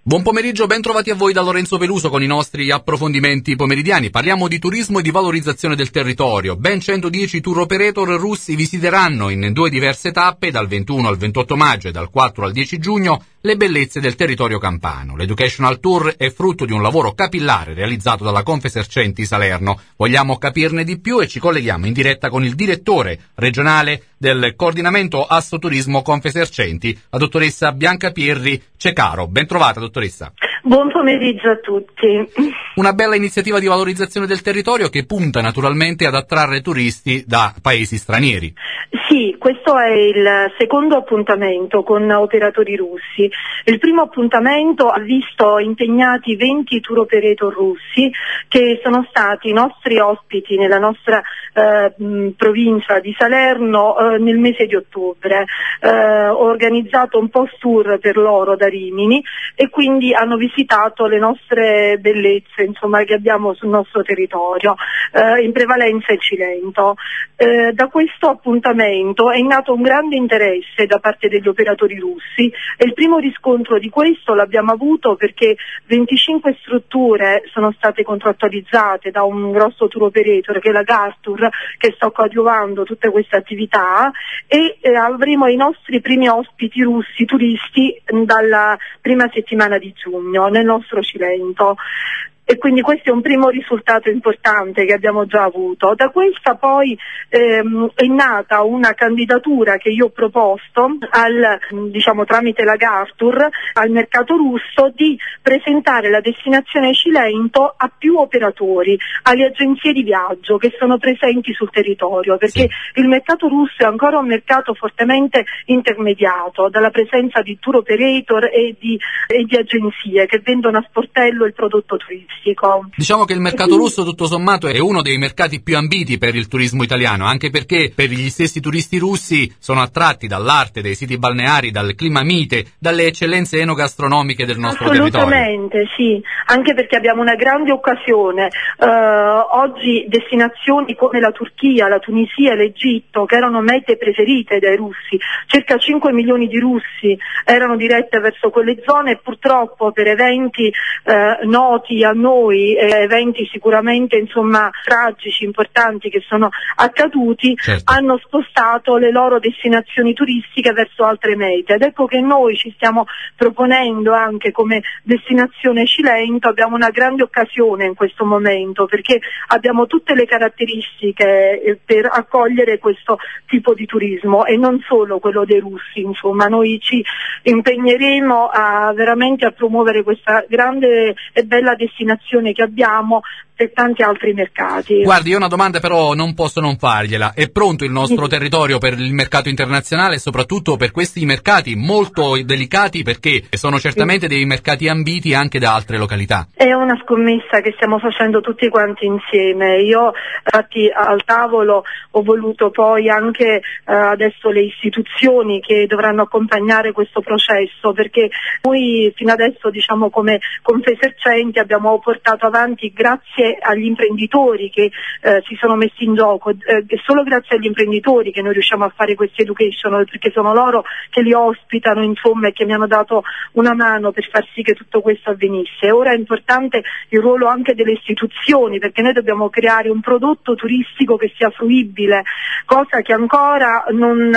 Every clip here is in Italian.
Buon pomeriggio, ben trovati a voi da Lorenzo Peluso con i nostri approfondimenti pomeridiani. Parliamo di turismo e di valorizzazione del territorio. Ben 110 tour operator russi visiteranno in 2 diverse tappe, dal 21 al 28 maggio e dal 4 al 10 giugno, le bellezze del territorio campano. L'Educational Tour è frutto di un lavoro capillare realizzato dalla Confesercenti Salerno. Vogliamo capirne di più e ci colleghiamo in diretta con il direttore regionale del coordinamento Assoturismo Confesercenti, la dottoressa Bianca Pierri Cecaro. Ben trovata, dottoressa. Buon pomeriggio a tutti. Una bella iniziativa di valorizzazione del territorio che punta naturalmente ad attrarre turisti da paesi stranieri. Sì, questo è il secondo appuntamento con operatori russi. Il primo appuntamento ha visto impegnati 20 tour operator russi che sono stati i nostri ospiti nella nostra provincia di Salerno nel mese di ottobre. Ho organizzato un post tour per loro da Rimini e quindi hanno visitato le nostre bellezze, insomma, che abbiamo sul nostro territorio, in prevalenza il Cilento. Da questo appuntamento è nato un grande interesse da parte degli operatori russi e il primo riscontro di questo l'abbiamo avuto perché 25 strutture sono state contrattualizzate da un grosso tour operator che è la Gartour, che sta coadiuvando tutte queste attività, e avremo i nostri primi ospiti russi turisti dalla prima settimana di giugno nel nostro Cilento. E quindi questo è un primo risultato importante che abbiamo già avuto. Da questa poi è nata una candidatura che io ho proposto tramite la Gartour al mercato russo di presentare la destinazione Cilento a più operatori, alle agenzie di viaggio che sono presenti sul territorio, perché il mercato russo è ancora un mercato fortemente intermediato dalla presenza di tour operator e di agenzie che vendono a sportello il prodotto turistico. Diciamo che il mercato russo tutto sommato è uno dei mercati più ambiti per il turismo italiano, anche perché per gli stessi turisti russi sono attratti dall'arte, dei siti balneari, dal clima mite, dalle eccellenze enogastronomiche del nostro territorio. Assolutamente sì, anche perché abbiamo una grande occasione. Oggi destinazioni come la Turchia, la Tunisia e l'Egitto, che erano mete preferite dai russi, circa 5 milioni di russi erano dirette verso quelle zone e purtroppo per eventi noti a noi, eventi sicuramente tragici, importanti che sono accaduti, hanno spostato le loro destinazioni turistiche verso altre mete, ed ecco che noi ci stiamo proponendo anche come destinazione Cilento. Abbiamo una grande occasione in questo momento perché abbiamo tutte le caratteristiche per accogliere questo tipo di turismo e non solo quello dei russi. Noi ci impegneremo veramente a promuovere questa grande e bella destinazione che abbiamo per tanti altri mercati. Guardi, io una domanda però non posso non fargliela. È pronto il nostro territorio per il mercato internazionale e soprattutto per questi mercati molto delicati, perché sono certamente dei mercati ambiti anche da altre località? È una scommessa che stiamo facendo tutti quanti insieme. Io infatti al tavolo ho voluto poi anche adesso le istituzioni che dovranno accompagnare questo processo, perché noi fino adesso come Confesercenti abbiamo portato avanti grazie agli imprenditori che si sono messi in gioco, solo grazie agli imprenditori che noi riusciamo a fare questi educational, perché sono loro che li ospitano e che mi hanno dato una mano per far sì che tutto questo avvenisse. Ora è importante il ruolo anche delle istituzioni, perché noi dobbiamo creare un prodotto turistico che sia fruibile, cosa che ancora non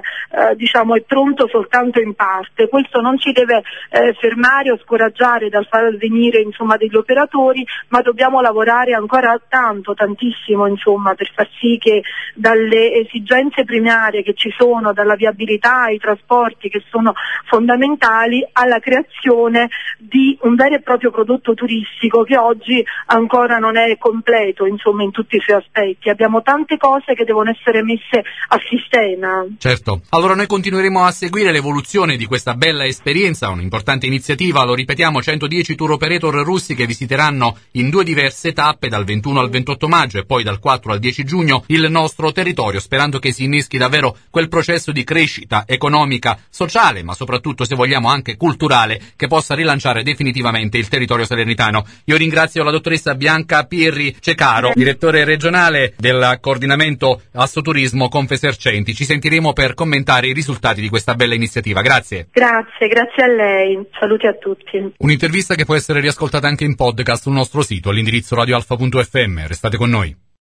è pronto soltanto in parte. Questo non ci deve fermare o scoraggiare dal far venire degli operatori, ma dobbiamo lavorare ancora tantissimo per far sì che dalle esigenze primarie che ci sono, dalla viabilità ai trasporti che sono fondamentali, alla creazione di un vero e proprio prodotto turistico che oggi ancora non è completo in tutti i suoi aspetti. Abbiamo tante cose che devono essere messe a sistema. Certo, allora noi continueremo a seguire l'evoluzione di questa bella esperienza, un'importante iniziativa, lo ripetiamo, 110 tour operator russi che visiteranno visiteranno in 2 diverse tappe dal 21 al 28 maggio e poi dal 4 al 10 giugno il nostro territorio, sperando che si inneschi davvero quel processo di crescita economica, sociale, ma soprattutto, se vogliamo, anche culturale, che possa rilanciare definitivamente il territorio salernitano. Io ringrazio la dottoressa Bianca Pirri Cecaro, direttore regionale del coordinamento Assoturismo Confesercenti. Ci sentiremo per commentare i risultati di questa bella iniziativa. Grazie. Grazie a lei. Saluti a tutti. Un'intervista che può essere riascoltata anche in podcast sul nostro sito all'indirizzo radioalfa.fm. Restate con noi.